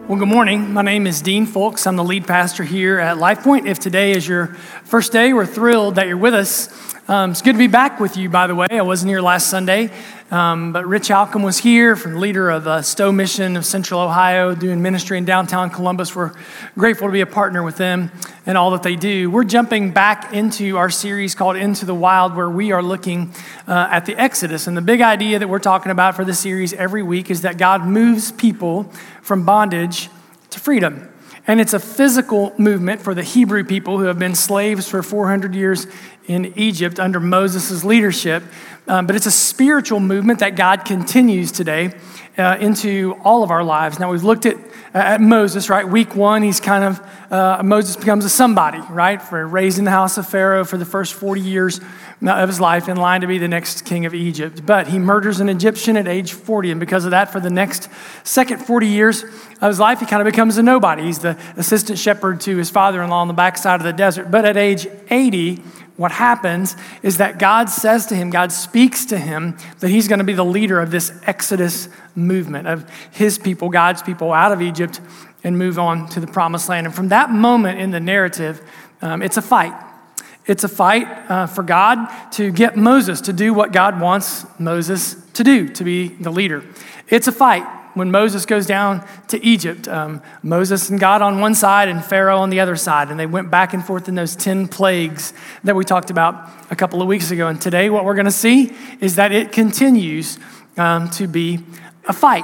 Well, good morning. My name is Dean Folks. I'm the lead pastor here at LifePoint. If today is your first day, we're thrilled that you're with us. It's good to be back with you, by the way. I wasn't here last Sunday, but Rich Halcomb was here, from the leader of Stowe Mission of Central Ohio, doing ministry in downtown Columbus. We're grateful to be a partner with them and all that they do. We're jumping back into our series called Into the Wild, where we are looking at the Exodus. And the big idea that we're talking about for this series every week is that God moves people from bondage to freedom. And it's a physical movement for the Hebrew people who have been slaves for 400 years in Egypt under Moses' leadership. But it's a spiritual movement that God continues today into all of our lives. Now, we've looked at Moses, right? Week one, he's kind of, Moses becomes a somebody, right? Raised in the house of Pharaoh for the first 40 years of his life, in line to be the next king of Egypt. But he murders an Egyptian at age 40, and because of that, for the next second 40 years of his life, he kind of becomes a nobody. He's the assistant shepherd to his father-in-law on the backside of the desert. But at age 80, what happens is that God says to him, God speaks to him, that he's going to be the leader of this Exodus movement, of his people, God's people, out of Egypt and move on to the promised land. And from that moment in the narrative, it's a fight. It's a fight for God to get Moses to do what God wants Moses to do, to be the leader. It's a fight when Moses goes down to Egypt. Moses and God on one side and Pharaoh on the other side. And they went back and forth in those 10 plagues that we talked about a couple of weeks ago. And today what we're going to see is that it continues to be a fight.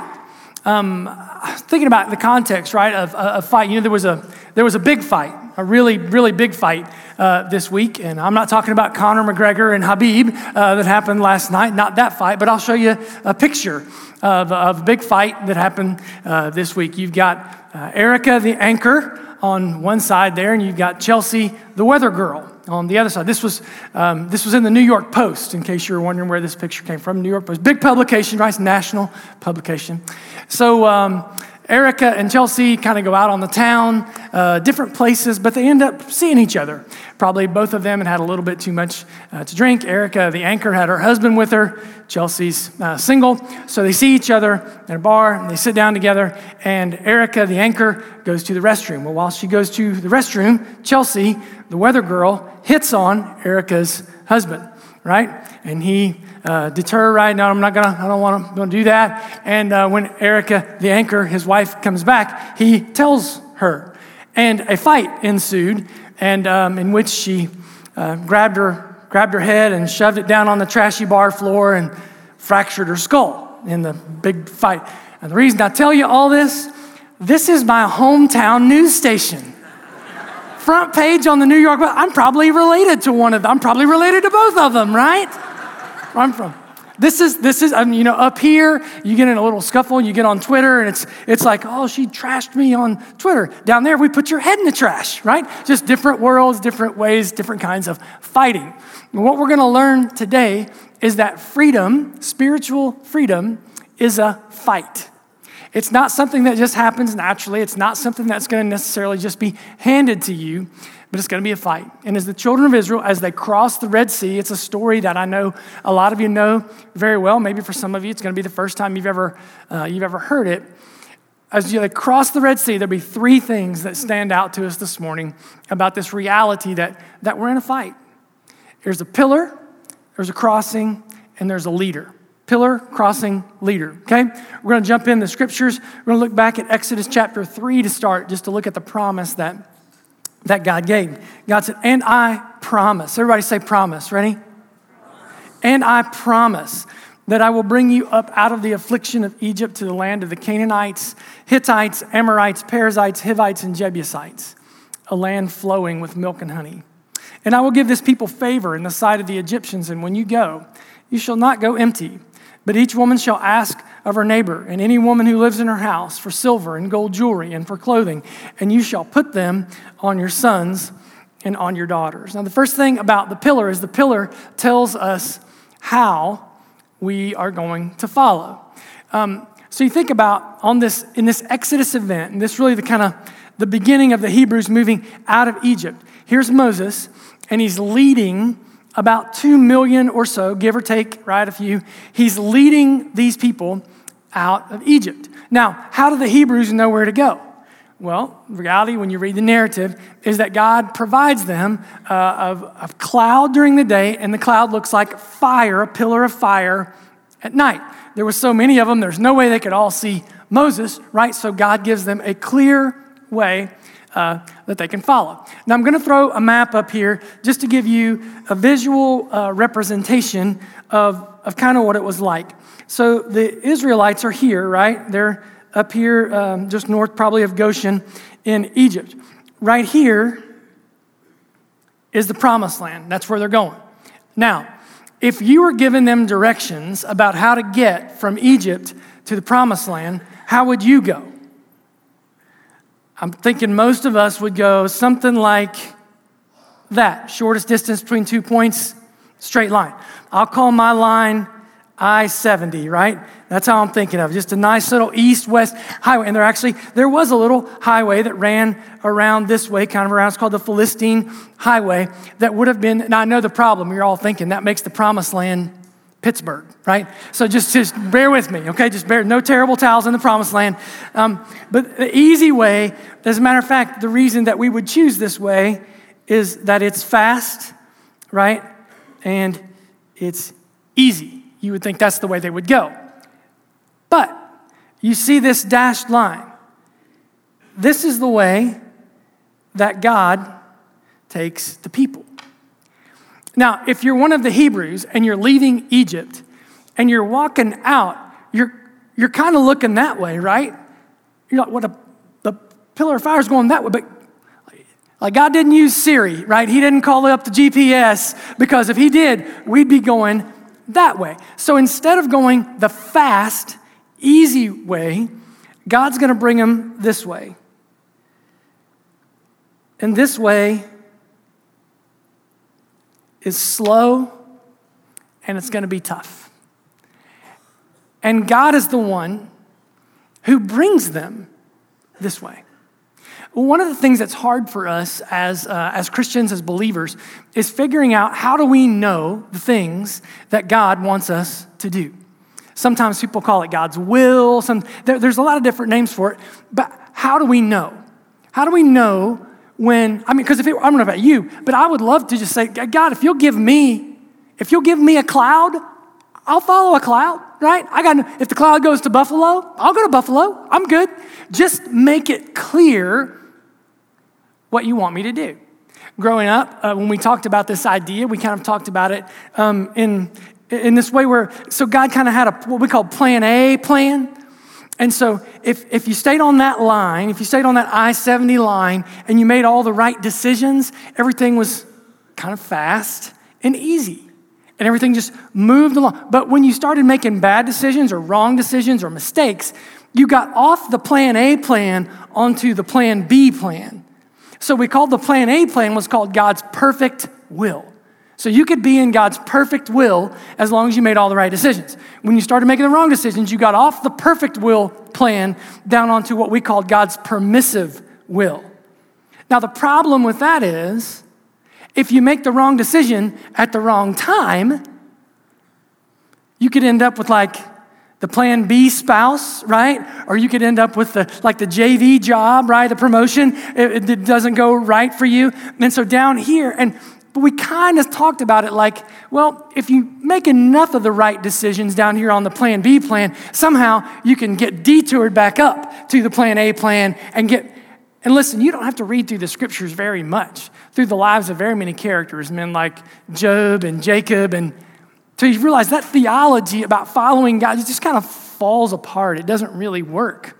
Thinking about the context, right, of a fight. You know, there was a big fight, a really, really big fight this week. And I'm not talking about Conor McGregor and Khabib that happened last night, not that fight, but I'll show you a picture of a big fight that happened this week. You've got Erica, the anchor, on one side there, and you've got Chelsea, the weather girl, on the other side. This was in the New York Post, in case you were wondering where this picture came from. New York Post, big publication, right? It's a national publication. So Erica and Chelsea kind of go out on the town, different places, but they end up seeing each other. Probably both of them had a little bit too much to drink. Erica, the anchor, had her husband with her. Chelsea's single. So they see each other in a bar, and they sit down together, and Erica, the anchor, goes to the restroom. Well, while she goes to the restroom, Chelsea, the weather girl, hits on Erica's husband, right? And he deter, right? No, I don't want to do that. And when Erica, the anchor, his wife, comes back, he tells her. And a fight ensued, and in which she grabbed her head and shoved it down on the trashy bar floor and fractured her skull in the big fight. And the reason I tell you all this is my hometown news station. Front page on the New York, I'm probably related to one of them. I'm probably related to both of them, right? Where I'm from. This is up here, you get in a little scuffle, you get on Twitter, and it's like, oh, she trashed me on Twitter. Down there, we put your head in the trash, right? Just different worlds, different ways, different kinds of fighting. And what we're going to learn today is that freedom, spiritual freedom, is a fight. It's not something that just happens naturally. It's not something that's going to necessarily just be handed to you, but it's going to be a fight. And as the children of Israel, as they cross the Red Sea, it's a story that I know a lot of you know very well. Maybe for some of you, it's going to be the first time you've ever heard it. As they cross the Red Sea, there'll be three things that stand out to us this morning about this reality that we're in a fight. There's a pillar, there's a crossing, and there's a leader. Pillar, crossing, leader, okay? We're going to jump in the scriptures. We're going to look back at Exodus chapter 3 to start, just to look at the promise that God gave. God said, and I promise. Everybody say promise. Ready? And I promise that I will bring you up out of the affliction of Egypt to the land of the Canaanites, Hittites, Amorites, Perizzites, Hivites, and Jebusites, a land flowing with milk and honey. And I will give this people favor in the sight of the Egyptians, and when you go, you shall not go empty. But each woman shall ask of her neighbor, and any woman who lives in her house, for silver and gold jewelry and for clothing, and you shall put them on your sons and on your daughters. Now, the first thing about the pillar is the pillar tells us how we are going to follow. So you think about in this Exodus event, and this really the beginning of the Hebrews moving out of Egypt. Here's Moses, and he's leading about 2 million or so, give or take, right, a few. He's leading these people out of Egypt. Now, how do the Hebrews know where to go? Well, the reality when you read the narrative is that God provides them a cloud during the day, and the cloud looks like fire, a pillar of fire at night. There were so many of them, there's no way they could all see Moses, right? So God gives them a clear way that they can follow. Now I'm going to throw a map up here just to give you a visual representation of kind of what it was like. So the Israelites are here, right? They're up here just north probably of Goshen in Egypt. Right here is the promised land. That's where they're going. Now, if you were giving them directions about how to get from Egypt to the promised land, how would you go? I'm thinking most of us would go something like that. Shortest distance between 2 points, straight line. I'll call my line I-70, right? That's how I'm thinking of. Just a nice little east-west highway. And there was a little highway that ran around this way, kind of around. It's called the Philistine Highway. That would have been, now I know the problem. You're all thinking that makes the promised land Pittsburgh, right? So just bear with me, okay? Just bear, no terrible towels in the promised land. But the easy way, as a matter of fact, the reason that we would choose this way is that it's fast, right? And it's easy. You would think that's the way they would go. But you see this dashed line. This is the way that God takes the people. Now, if you're one of the Hebrews and you're leaving Egypt and you're walking out, you're kind of looking that way, right? You're like, what the pillar of fire is going that way, but like God didn't use Siri, right? He didn't call up the GPS, because if he did, we'd be going that way. So instead of going the fast, easy way, God's going to bring them this way. And this way is slow, and it's going to be tough. And God is the one who brings them this way. One of the things that's hard for us as Christians, as believers, is figuring out how do we know the things that God wants us to do. Sometimes people call it God's will. There's a lot of different names for it. But how do we know? How do we know because I don't know about you, but I would love to just say, God, if you'll give me a cloud, I'll follow a cloud, right? If the cloud goes to Buffalo, I'll go to Buffalo. I'm good. Just make it clear what you want me to do. Growing up, when we talked about this idea, we kind of talked about it in this way so God kind of had what we call plan A plan. And so if you stayed on that line, if you stayed on that I-70 line and you made all the right decisions, everything was kind of fast and easy. And everything just moved along. But when you started making bad decisions or wrong decisions or mistakes, you got off the plan A plan onto the plan B plan. So we called the plan A plan was called God's perfect will. So you could be in God's perfect will as long as you made all the right decisions. When you started making the wrong decisions, you got off the perfect will plan down onto what we called God's permissive will. Now the problem with that is, if you make the wrong decision at the wrong time, you could end up with like the plan B spouse, right? Or you could end up with the JV job, right? The promotion, it doesn't go right for you. And so down here, but we kind of talked about it like, well, if you make enough of the right decisions down here on the plan B plan, somehow you can get detoured back up to the plan A plan and listen, you don't have to read through the scriptures very much, through the lives of very many characters, men like Job and Jacob, and so you realize that theology about following God just kind of falls apart. It doesn't really work.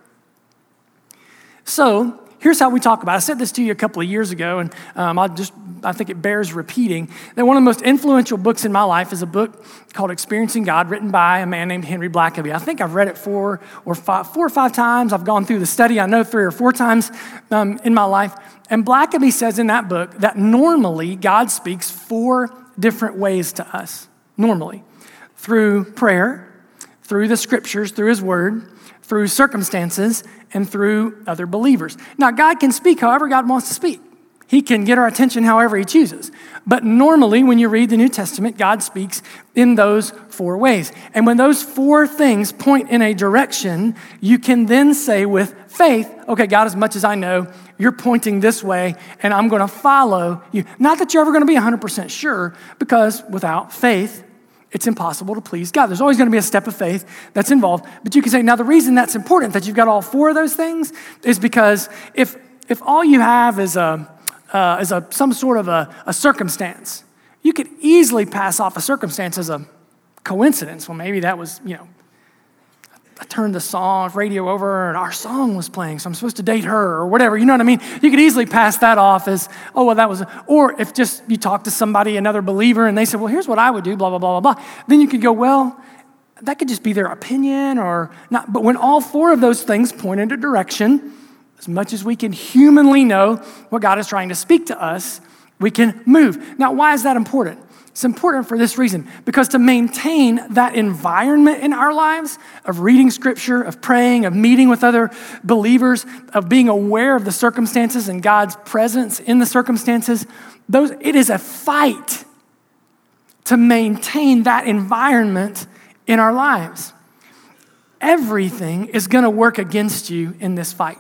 So here's how we talk about it. I said this to you a couple of years ago, and I think it bears repeating, that one of the most influential books in my life is a book called Experiencing God, written by a man named Henry Blackaby. I think I've read it four or five times. I've gone through the study, I know 3 or 4 times in my life. And Blackaby says in that book that normally God speaks 4 different ways to us. Normally. Through prayer, through the scriptures, through his word, through circumstances, and through other believers. Now, God can speak however God wants to speak. He can get our attention however he chooses. But normally, when you read the New Testament, God speaks in those 4 ways. And when those 4 things point in a direction, you can then say with faith, okay, God, as much as I know, you're pointing this way, and I'm going to follow you. Not that you're ever going to be 100% sure, because without faith, it's impossible to please God. There's always going to be a step of faith that's involved. But you can say, now the reason that's important, that you've got all 4 of those things, is because if all you have is some sort of a circumstance, you could easily pass off a circumstance as a coincidence. Well, maybe that was, I turned the radio over and our song was playing, so I'm supposed to date her or whatever. You know what I mean? You could easily pass that off as, or if just you talk to somebody, another believer, and they say, well, here's what I would do, blah, blah, blah, blah, blah. Then you could go, well, that could just be their opinion or not. But when all 4 of those things point in a direction, as much as we can humanly know what God is trying to speak to us, we can move. Now, why is that important? It's important for this reason, because to maintain that environment in our lives of reading scripture, of praying, of meeting with other believers, of being aware of the circumstances and God's presence in the circumstances, it is a fight to maintain that environment in our lives. Everything is going to work against you in this fight.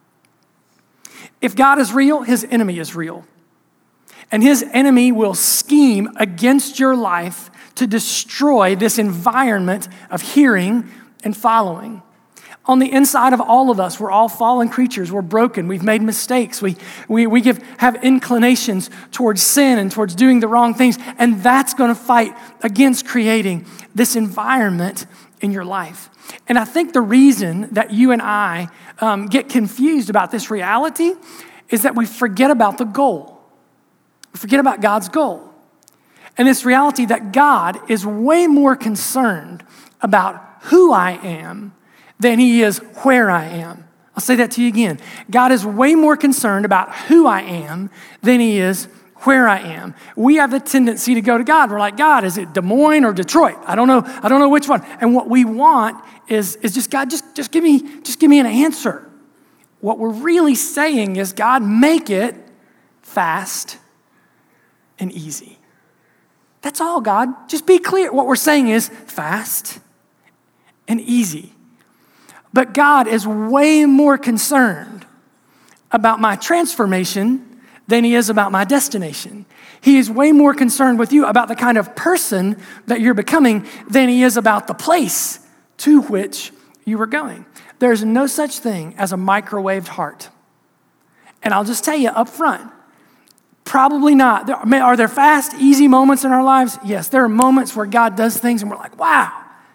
If God is real, his enemy is real. And his enemy will scheme against your life to destroy this environment of hearing and following. On the inside of all of us, we're all fallen creatures. We're broken. We've made mistakes. We have inclinations towards sin and towards doing the wrong things. And that's going to fight against creating this environment in your life. And I think the reason that you and I get confused about this reality is that we forget about the goal. We forget about God's goal. And this reality that God is way more concerned about who I am than he is where I am. I'll say that to you again. God is way more concerned about who I am than he is where I am. We have the tendency to go to God. We're like, God, is it Des Moines or Detroit? I don't know which one. And what we want is just God, just give me an answer. What we're really saying is, God, make it fast and easy. That's all, God. Just be clear. What we're saying is fast and easy. But God is way more concerned about my transformation than he is about my destination. He is way more concerned with you about the kind of person that you're becoming than he is about the place to which you were going. There's no such thing as a microwaved heart. And I'll just tell you up front, probably not. Are there fast, easy moments in our lives? Yes, there are moments where God does things and we're like, wow.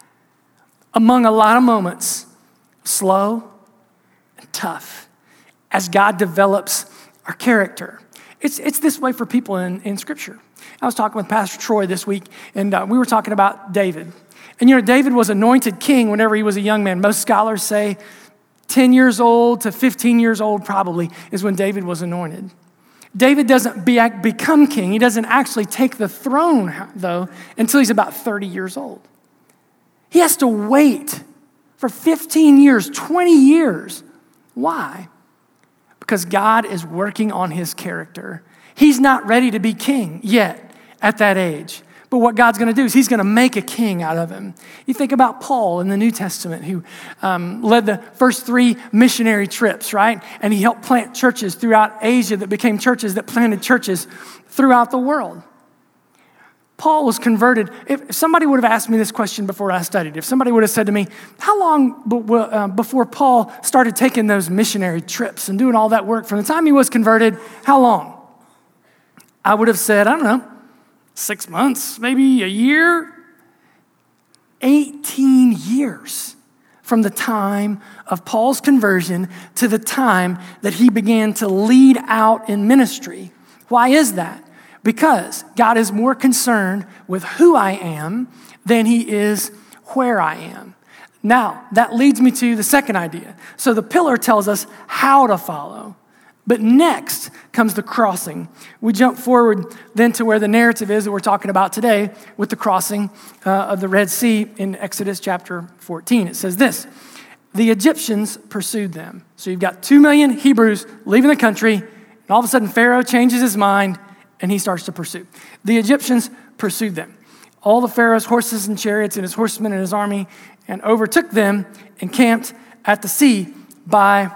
Among a lot of moments, slow and tough, as God develops our character. It's this way for people in Scripture. I was talking with Pastor Troy this week, and we were talking about David. And David was anointed king whenever he was a young man. Most scholars say 10 years old to 15 years old probably is when David was anointed. David doesn't become king. He doesn't actually take the throne, though, until he's about 30 years old. He has to wait for 15 years, 20 years. Why? Because God is working on his character. He's not ready to be king yet at that age. But what God's going to do is he's going to make a king out of him. You think about Paul in the New Testament, who led the first 3 missionary trips, right? And he helped plant churches throughout Asia that became churches that planted churches throughout the world. Paul was converted. If somebody would have asked me this question before I studied, if somebody would have said to me, how long before Paul started taking those missionary trips and doing all that work, from the time he was converted, how long? I would have said, I don't know, 6 months, maybe a year. 18 years from the time of Paul's conversion to the time that he began to lead out in ministry. Why is that? Because God is more concerned with who I am than he is where I am. Now, that leads me to the second idea. So the pillar tells us how to follow. But next comes the crossing. We jump forward then to where the narrative is that we're talking about today with the crossing of the Red Sea in Exodus chapter 14. It says this: the Egyptians pursued them. So you've got 2 million Hebrews leaving the country, and And all of a sudden, Pharaoh changes his mind and he starts to pursue. The Egyptians pursued them. All the Pharaoh's horses and chariots and his horsemen and his army, and overtook them and camped at the sea by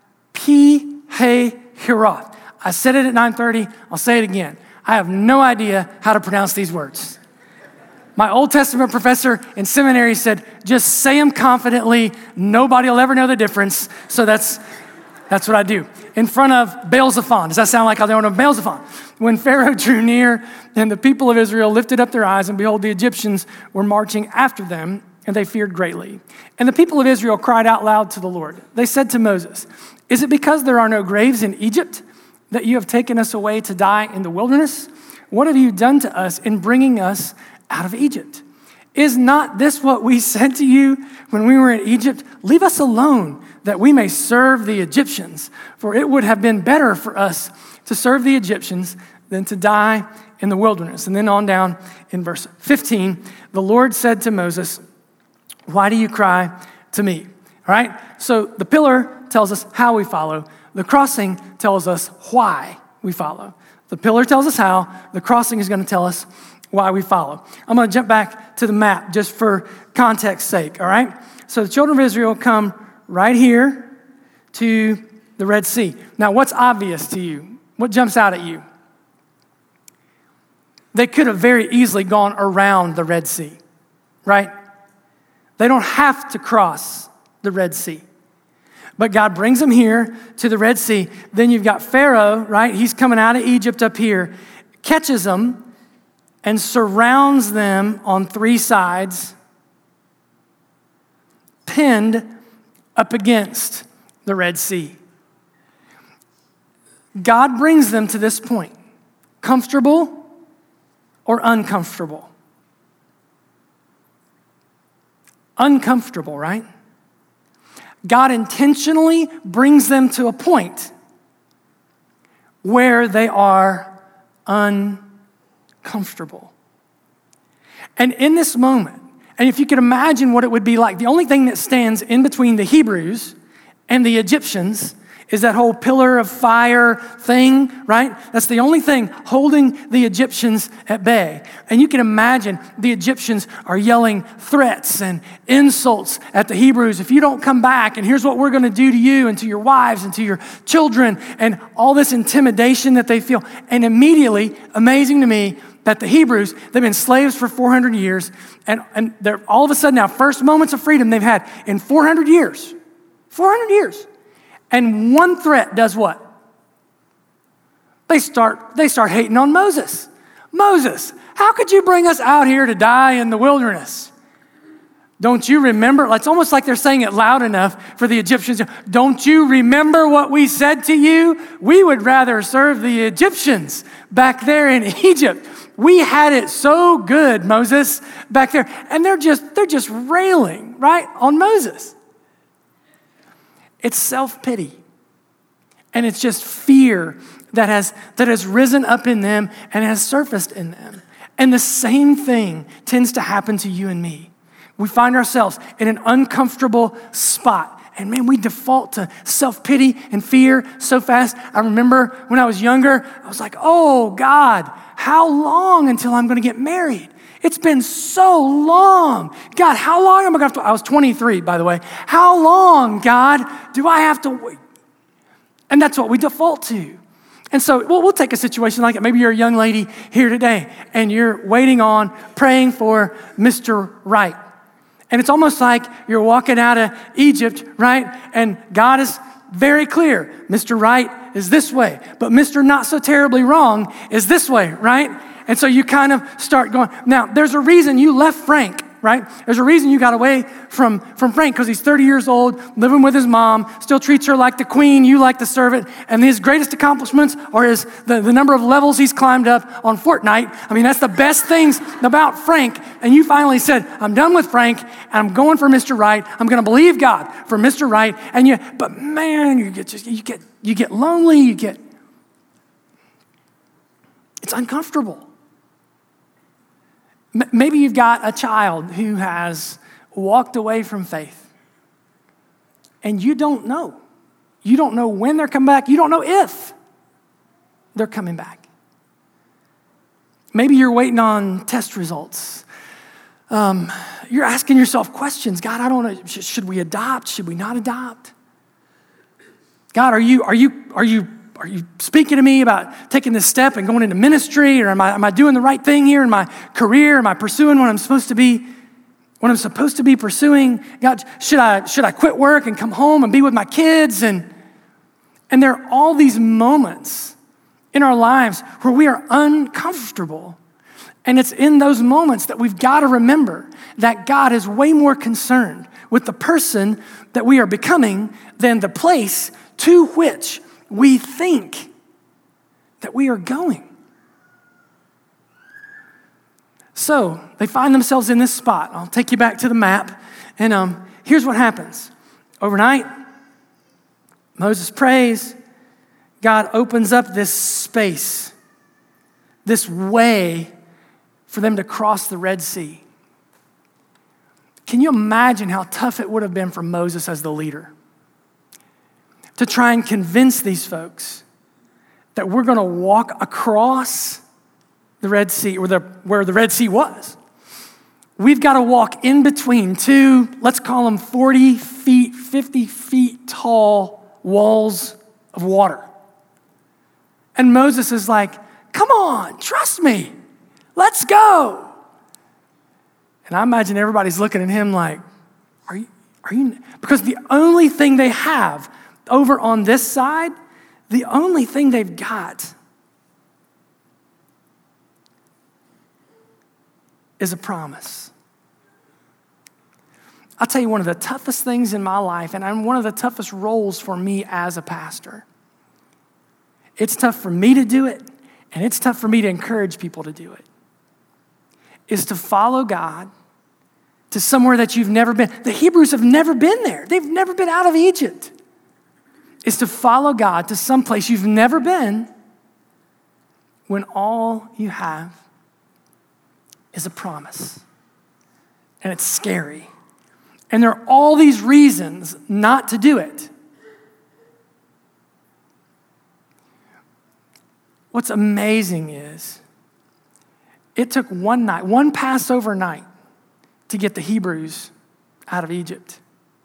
Pi-hahiroth. I said it at 9:30. I'll say it again. I have no idea how to pronounce these words. My Old Testament professor in seminary said, just say them confidently. Nobody will ever know the difference. So that's what I do. In front of Baal-zephon. Does that sound like I don't know Baal-zephon? When Pharaoh drew near and the people of Israel lifted up their eyes, and behold, the Egyptians were marching after them, and they feared greatly. And the people of Israel cried out loud to the Lord. They said to Moses, is it because there are no graves in Egypt that you have taken us away to die in the wilderness? What have you done to us in bringing us out of Egypt? Is not this what we said to you when we were in Egypt? Leave us alone that we may serve the Egyptians. For it would have been better for us to serve the Egyptians than to die in the wilderness. And then on down in verse 15, the Lord said to Moses, why do you cry to me? All right, so the pillar tells us how we follow. The crossing tells us why we follow. The pillar tells us how. The crossing is going to tell us why we follow. I'm going to jump back to the map just for context's sake, all right? So the children of Israel come right here to the Red Sea. Now, what's obvious to you? What jumps out at you? They could have very easily gone around the Red Sea, right? They don't have to cross the Red Sea. But God brings them here to the Red Sea. Then you've got Pharaoh, right? He's coming out of Egypt up here, catches them and surrounds them on three sides, pinned up against the Red Sea. God brings them to this point, comfortable or uncomfortable? Uncomfortable, right? God intentionally brings them to a point where they are uncomfortable. And in this moment, and if you could imagine what it would be like, the only thing that stands in between the Hebrews and the Egyptians is that whole pillar of fire thing, right? That's the only thing holding the Egyptians at bay. And you can imagine the Egyptians are yelling threats and insults at the Hebrews. If you don't come back, and here's what we're going to do to you and to your wives and to your children, and all this intimidation that they feel. And immediately, amazing to me, that the Hebrews, they've been slaves for 400 years, and they're all of a sudden now, first moments of freedom they've had in 400 years. 400 years. And one threat does what? They start hating on Moses. Moses, how could you bring us out here to die in the wilderness? Don't you remember? It's almost like they're saying it loud enough for the Egyptians. Don't you remember what we said to you? We would rather serve the Egyptians back there in Egypt. We had it so good, Moses, back there. And they're just railing, right, on Moses. It's self-pity. And it's just fear that has risen up in them and has surfaced in them. And the same thing tends to happen to you and me. We find ourselves in an uncomfortable spot. And man, we default to self-pity and fear so fast. I remember when I was younger, I was like, oh God, how long until I'm gonna get married? It's been so long. God, how long am I going to have to? I was 23, by the way. How long, God, do I have to wait? And that's what we default to. And so we'll take a situation like it. Maybe you're a young lady here today, and you're waiting on, praying for Mr. Right. And it's almost like you're walking out of Egypt, right? And God is very clear. Mr. Right is this way, but Mr. Not So Terribly Wrong is this way, right? And so you kind of start going. Now, there's a reason you left Frank, right? There's a reason you got away from Frank, because he's 30 years old, living with his mom, still treats her like the queen, you like the servant, and his greatest accomplishments are the number of levels he's climbed up on Fortnite. I mean, that's the best things about Frank. And you finally said, I'm done with Frank, and I'm going for Mr. Right. I'm going to believe God for Mr. Right. But man, you get lonely, it's uncomfortable. Maybe you've got a child who has walked away from faith, and you don't know. You don't know when they're coming back. You don't know if. they're coming back. Maybe you're waiting on test results. You're asking yourself questions. God, I don't know, should we adopt? Should we not adopt? God, are you speaking to me about taking this step and going into ministry? Or am I doing the right thing here in my career? Am I pursuing what I'm supposed to be pursuing? God, should I quit work and come home and be with my kids? And there are all these moments in our lives where we are uncomfortable. And it's in those moments that we've got to remember that God is way more concerned with the person that we are becoming than the place to which we think that we are going. So they find themselves in this spot. I'll take you back to the map. And here's what happens. Overnight, Moses prays. God opens up this space, this way for them to cross the Red Sea. Can you imagine how tough it would have been for Moses as the leader to try and convince these folks that we're going to walk across the Red Sea, or where the Red Sea was? We've got to walk in between two, let's call them 40 feet, 50 feet tall walls of water. And Moses is like, come on, trust me. Let's go. And I imagine everybody's looking at him like, are you? Because the only thing they have over on this side, the only thing they've got is a promise. I'll tell you one of the toughest things in my life, and one of the toughest roles for me as a pastor. It's tough for me to do it, and it's tough for me to encourage people to do it. Is to follow God to somewhere that you've never been. The Hebrews have never been there. They've never been out of Egypt. Is to follow God to some place you've never been when all you have is a promise. And it's scary. And there are all these reasons not to do it. What's amazing is it took one night, one Passover night, to get the Hebrews out of Egypt.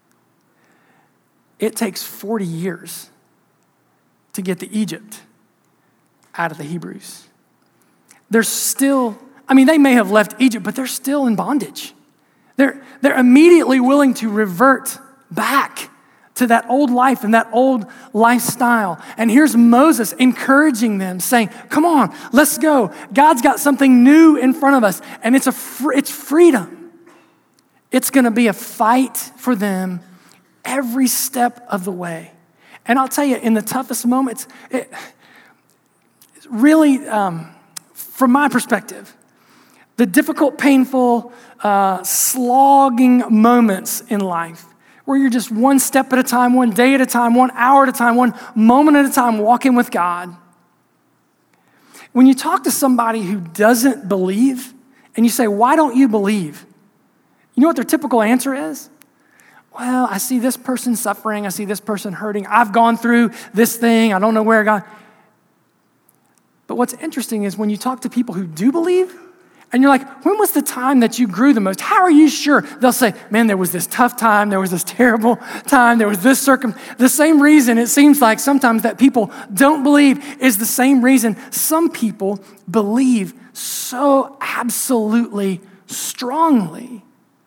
It takes 40 years to get the Egypt out of the Hebrews. They're still, they may have left Egypt, but they're still in bondage. They're immediately willing to revert back to that old life and that old lifestyle. And here's Moses encouraging them, saying, come on, let's go. God's got something new in front of us, and it's freedom. It's going to be a fight for them every step of the way. And I'll tell you, in the toughest moments, it's really, from my perspective, the difficult, painful, slogging moments in life, where you're just one step at a time, one day at a time, 1 hour at a time, one moment at a time walking with God. When you talk to somebody who doesn't believe and you say, why don't you believe? You know what their typical answer is? Well, I see this person suffering. I see this person hurting. I've gone through this thing. I don't know where God. But what's interesting is when you talk to people who do believe, and you're like, when was the time that you grew the most? How are you sure? They'll say, man, there was this tough time. There was this terrible time. There was this The same reason it seems like sometimes that people don't believe is the same reason some people believe so absolutely strongly.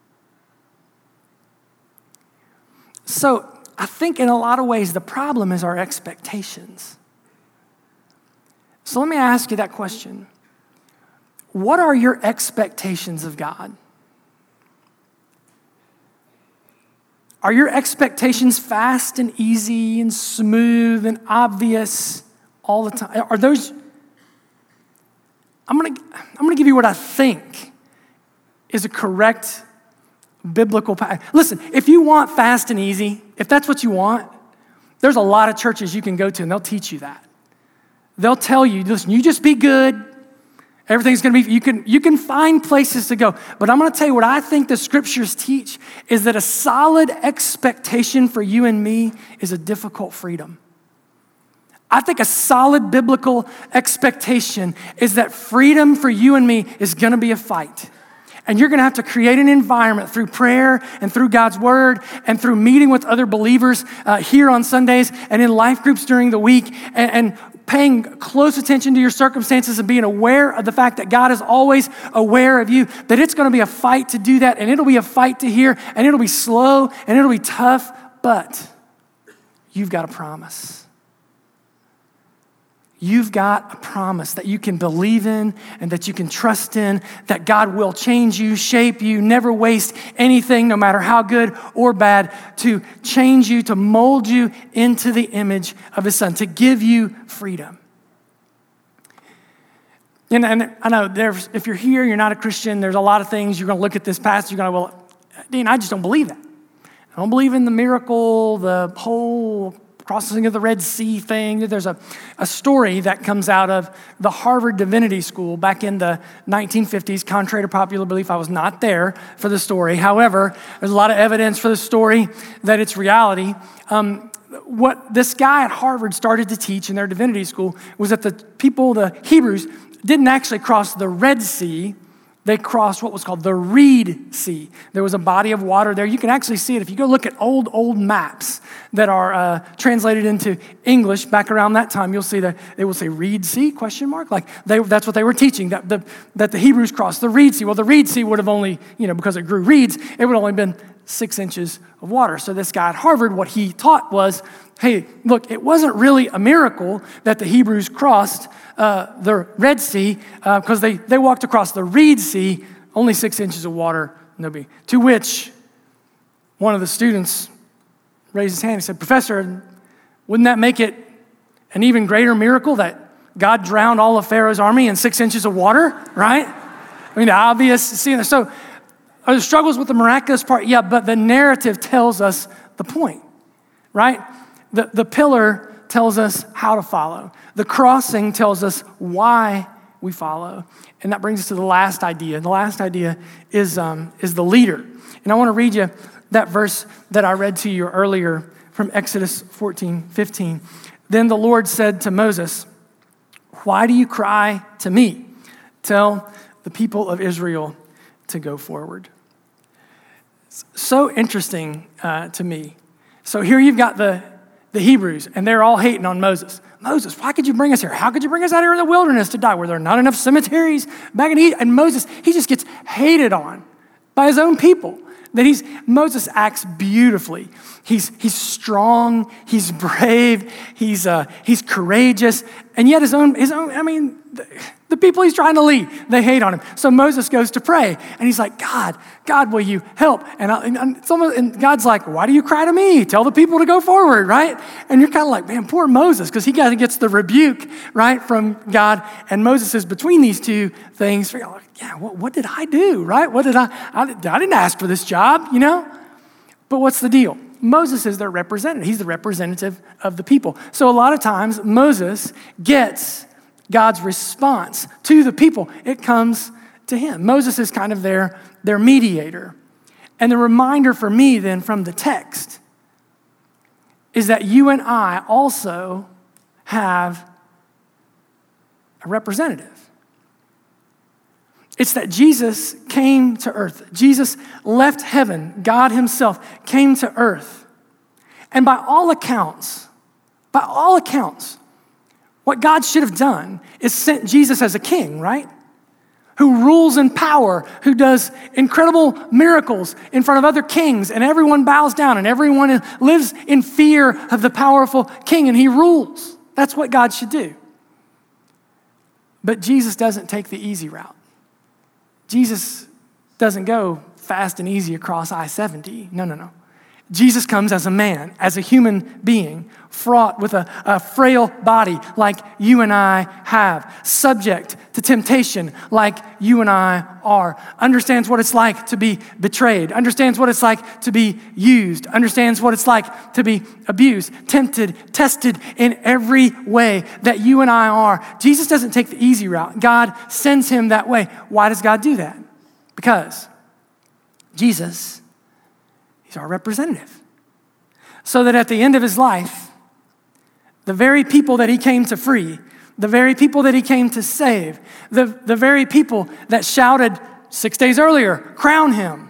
So I think in a lot of ways, the problem is our expectations. So let me ask you that question. What are your expectations of God? Are your expectations fast and easy and smooth and obvious all the time? Are those? I'm gonna give you what I think is a correct biblical path. Listen, if you want fast and easy, if that's what you want, there's a lot of churches you can go to and they'll teach you that. They'll tell you, listen, you just be good. Everything's going to be, you can find places to go. But I'm going to tell you what I think the scriptures teach is that a solid expectation for you and me is a difficult freedom. I think a solid biblical expectation is that freedom for you and me is gonna be a fight. And you're gonna have to create an environment through prayer and through God's word and through meeting with other believers here on Sundays and in life groups during the week and paying close attention to your circumstances and being aware of the fact that God is always aware of you, that it's gonna be a fight to do that, and it'll be a fight to hear, and it'll be slow, and it'll be tough, but you've got a promise. You've got a promise that you can believe in and that you can trust in, that God will change you, shape you, never waste anything, no matter how good or bad, to change you, to mold you into the image of His Son, to give you freedom. And I know if you're here, you're not a Christian, there's a lot of things, you're gonna look at this passage, you're gonna, well, Dean, I just don't believe that. I don't believe in the miracle, the whole crossing of the Red Sea thing. There's a story that comes out of the Harvard Divinity School back in the 1950s. Contrary to popular belief, I was not there for the story. However, there's a lot of evidence for the story that it's reality. What this guy at Harvard started to teach in their divinity school was that the people, the Hebrews, didn't actually cross the Red Sea. They crossed what was called the Reed Sea. There was a body of water there. You can actually see it if you go look at old maps that are translated into English back around that time. You'll see that it will say Reed Sea, ? Like that's what they were teaching, that the Hebrews crossed the Reed Sea. Well, the Reed Sea would have only, because it grew reeds, it would have only been 6 inches of water. So this guy at Harvard, what he taught was, hey, look, it wasn't really a miracle that the Hebrews crossed the Red Sea because they walked across the Reed Sea, only 6 inches of water, no big. To which one of the students raised his hand. He said, Professor, wouldn't that make it an even greater miracle that God drowned all of Pharaoh's army in 6 inches of water, right? I mean, the obvious, so are there struggles with the miraculous part? Yeah, but the narrative tells us the point, right? The pillar tells us how to follow. The crossing tells us why we follow. And that brings us to the last idea. The last idea is the leader. And I want to read you that verse that I read to you earlier from Exodus 14:15. Then the Lord said to Moses, why do you cry to me? Tell the people of Israel to go forward. It's so interesting to me. So here you've got the Hebrews, and they're all hating on Moses. Moses, why could you bring us here? How could you bring us out here in the wilderness to die? Were there not enough cemeteries back in Egypt? And Moses, he just gets hated on by his own people. Moses acts beautifully. He's strong, he's brave, he's courageous, and yet the people he's trying to lead, they hate on him. So Moses goes to pray, and he's like, God, will you help? And God's like, why do you cry to me? Tell the people to go forward, right? And you're kind of like, man, poor Moses, because he gets the rebuke, right, from God. And Moses is between these two things. Like, yeah, what did I do, right? I didn't ask for this job, But what's the deal? Moses is their representative. He's the representative of the people. So a lot of times, Moses gets God's response to the people. It comes to him. Moses is kind of their mediator. And the reminder for me then from the text is that you and I also have a representative. It's that Jesus came to earth. Jesus left heaven. God himself came to earth. And by all accounts, what God should have done is sent Jesus as a king, right? Who rules in power, who does incredible miracles in front of other kings, and everyone bows down, and everyone lives in fear of the powerful king, and he rules. That's what God should do. But Jesus doesn't take the easy route. Jesus doesn't go fast and easy across I-70. No. Jesus comes as a man, as a human being, fraught with a frail body like you and I have, subject to temptation like you and I are, understands what it's like to be betrayed, understands what it's like to be used, understands what it's like to be abused, tempted, tested in every way that you and I are. Jesus doesn't take the easy route. God sends him that way. Why does God do that? Because Jesus, he's our representative. So that at the end of his life, the very people that he came to free, the very people that he came to save, the very people that shouted 6 days earlier, crown him,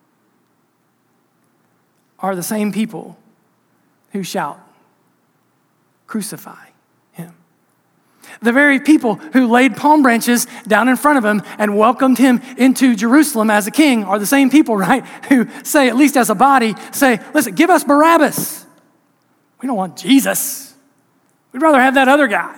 are the same people who shout, crucify him. The very people who laid palm branches down in front of him and welcomed him into Jerusalem as a king are the same people, right, who say, at least as a body, say, listen, give us Barabbas. We don't want Jesus. We'd rather have that other guy.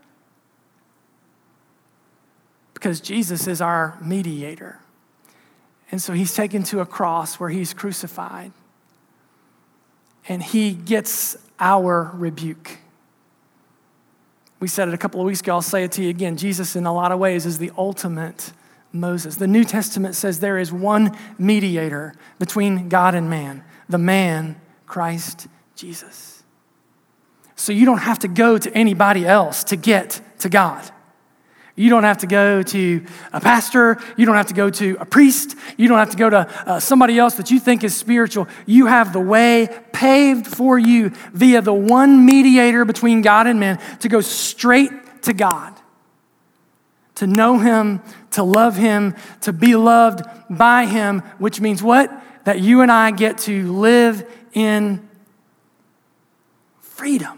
Because Jesus is our mediator. And so he's taken to a cross where he's crucified. And he gets our rebuke. We said it a couple of weeks ago, I'll say it to you again. Jesus, in a lot of ways, is the ultimate Moses. The New Testament says there is one mediator between God and man, the man, Christ Jesus. So you don't have to go to anybody else to get to God. You don't have to go to a pastor. You don't have to go to a priest. You don't have to go to somebody else that you think is spiritual. You have the way paved for you via the one mediator between God and man to go straight to God, to know him, to love him, to be loved by him, which means what? That you and I get to live in freedom.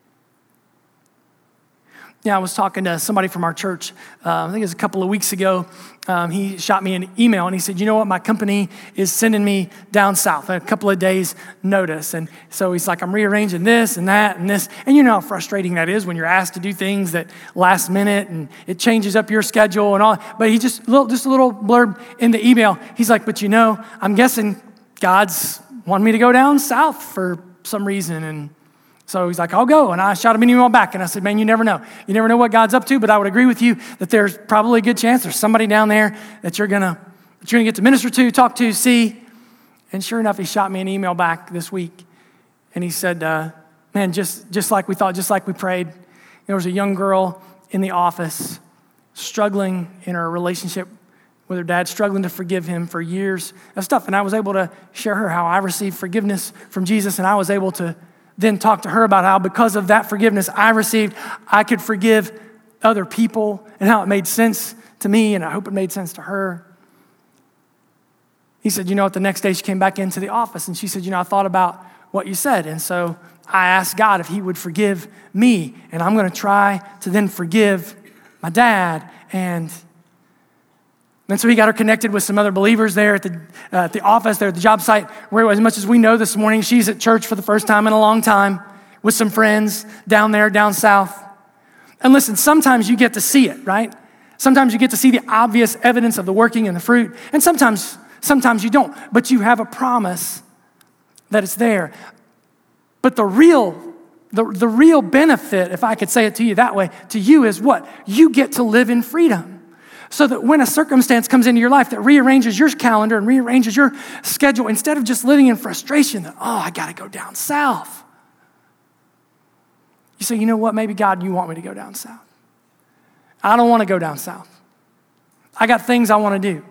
Yeah, I was talking to somebody from our church, I think it was a couple of weeks ago. He shot me an email and he said, you know what, my company is sending me down south, a couple of days notice. And so he's like, I'm rearranging this and that and this. And you know how frustrating that is when you're asked to do things that last minute and it changes up your schedule and all. But he just a little blurb in the email. He's like, but you know, I'm guessing God's wanting me to go down south for some reason. And so he's like, I'll go. And I shot him an email back. And I said, man, you never know. You never know what God's up to, but I would agree with you that there's probably a good chance there's somebody down there that you're gonna get to minister to, talk to, see. And sure enough, he shot me an email back this week. And he said, man, just like we thought, just like we prayed, there was a young girl in the office struggling in her relationship with her dad, struggling to forgive him for years of stuff. And I was able to share her how I received forgiveness from Jesus. And I was able to then talk to her about how because of that forgiveness I received, I could forgive other people and how it made sense to me, and I hope it made sense to her. He said, you know what, the next day she came back into the office and she said, you know, I thought about what you said, and so I asked God if he would forgive me, and I'm gonna try to then forgive my dad. And so he got her connected with some other believers there at the office, there at the job site, where as much as we know this morning, she's at church for the first time in a long time with some friends down there, down south. And listen, sometimes you get to see it, right? Sometimes you get to see the obvious evidence of the working and the fruit, and sometimes you don't, but you have a promise that it's there. But the real benefit, if I could say it to you that way, to you is what? You get to live in freedom. So that when a circumstance comes into your life that rearranges your calendar and rearranges your schedule, instead of just living in frustration that, oh, I got to go down south. You say, you know what, maybe God, you want me to go down south. I don't want to go down south. I got things I want to do.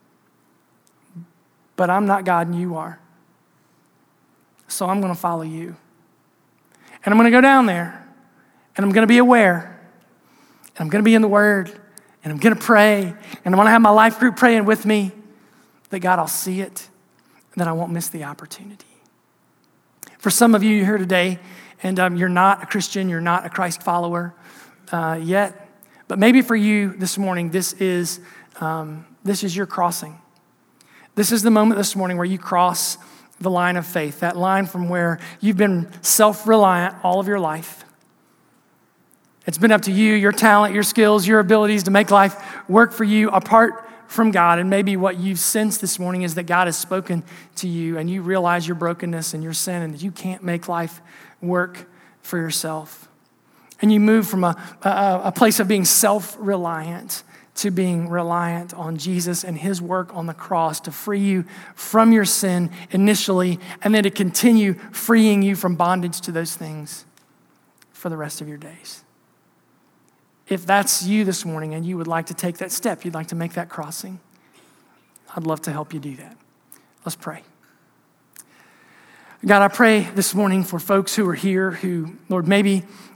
But I'm not God and you are. So I'm going to follow you. And I'm going to go down there and I'm going to be aware and I'm going to be in the Word. And I'm going to pray, and I'm going to have my life group praying with me that, God, I'll see it, and that I won't miss the opportunity. For some of you here today, and you're not a Christian, you're not a Christ follower yet, but maybe for you this morning, this is your crossing. This is the moment this morning where you cross the line of faith, that line from where you've been self-reliant all of your life. It's been up to you, your talent, your skills, your abilities to make life work for you apart from God. And maybe what you've sensed this morning is that God has spoken to you and you realize your brokenness and your sin and that you can't make life work for yourself. And you move from a place of being self-reliant to being reliant on Jesus and his work on the cross to free you from your sin initially and then to continue freeing you from bondage to those things for the rest of your days. If that's you this morning and you would like to take that step, you'd like to make that crossing, I'd love to help you do that. Let's pray. God, I pray this morning for folks who are here who, Lord, maybe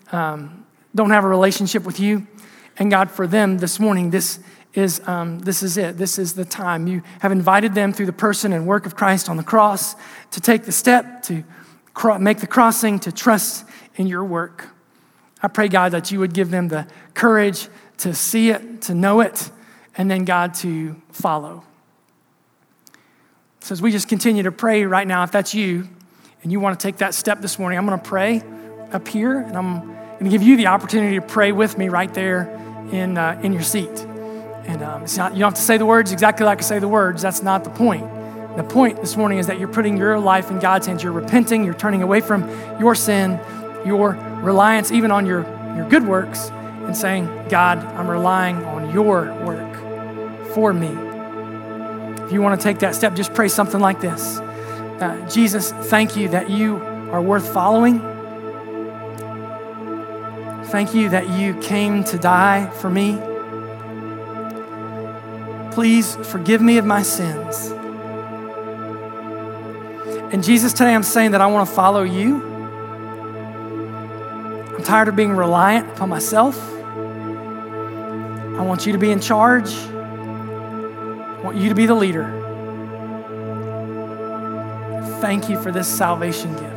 don't have a relationship with you. And God, for them this morning, this is it. This is the time. You have invited them through the person and work of Christ on the cross to take the step, to make the crossing, to trust in your work. I pray, God, that you would give them the courage to see it, to know it, and then, God, to follow. So as we just continue to pray right now, if that's you and you want to take that step this morning, I'm going to pray up here, and I'm going to give you the opportunity to pray with me right there in your seat. And it's not, you don't have to say the words exactly like I say the words. That's not the point. The point this morning is that you're putting your life in God's hands. You're repenting. You're turning away from your sin, your reliance even on your good works, and saying, God, I'm relying on your work for me. If you want to take that step, just pray something like this. Jesus, thank you that you are worth following. Thank you that you came to die for me. Please forgive me of my sins. And Jesus, today I'm saying that I want to follow you. I'm tired of being reliant upon myself. I want you to be in charge. I want you to be the leader. Thank you for this salvation gift.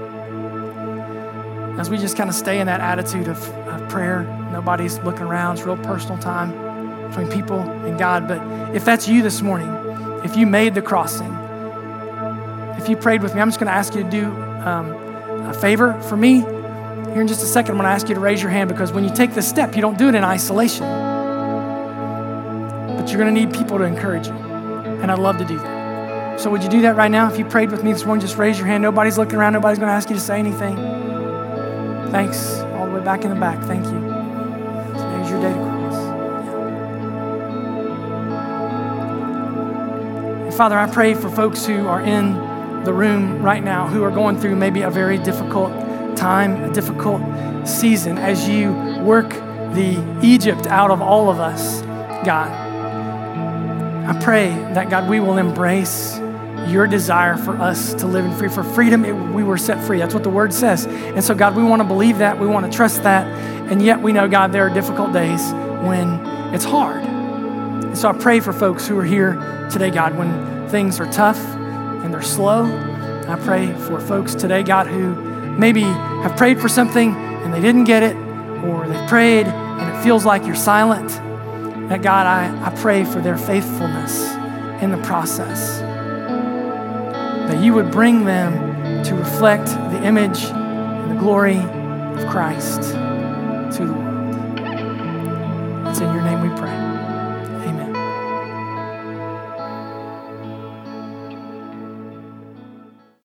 As we just kind of stay in that attitude of prayer, nobody's looking around, it's real personal time between people and God. But if that's you this morning, if you made the crossing, if you prayed with me, I'm just going to ask you to do a favor for me. Here in just a second, I'm going to ask you to raise your hand, because when you take this step, you don't do it in isolation. But you're going to need people to encourage you. And I'd love to do that. So would you do that right now? If you prayed with me this morning, just raise your hand. Nobody's looking around. Nobody's going to ask you to say anything. Thanks. All the way back in the back. Thank you. Today's your day to cross. And Father, I pray for folks who are in the room right now who are going through maybe a very difficult time, a difficult season as you work the Egypt out of all of us, God. I pray that, God, we will embrace your desire for us to live in freedom. For freedom, we were set free. That's what the word says. And so, God, we want to believe that. We want to trust that. And yet we know, God, there are difficult days when it's hard. And so I pray for folks who are here today, God, when things are tough and they're slow. I pray for folks today, God, who maybe have prayed for something and they didn't get it, or they prayed and it feels like you're silent. That, God, I pray for their faithfulness in the process. That you would bring them to reflect the image and the glory of Christ to the world. It's in your name we pray.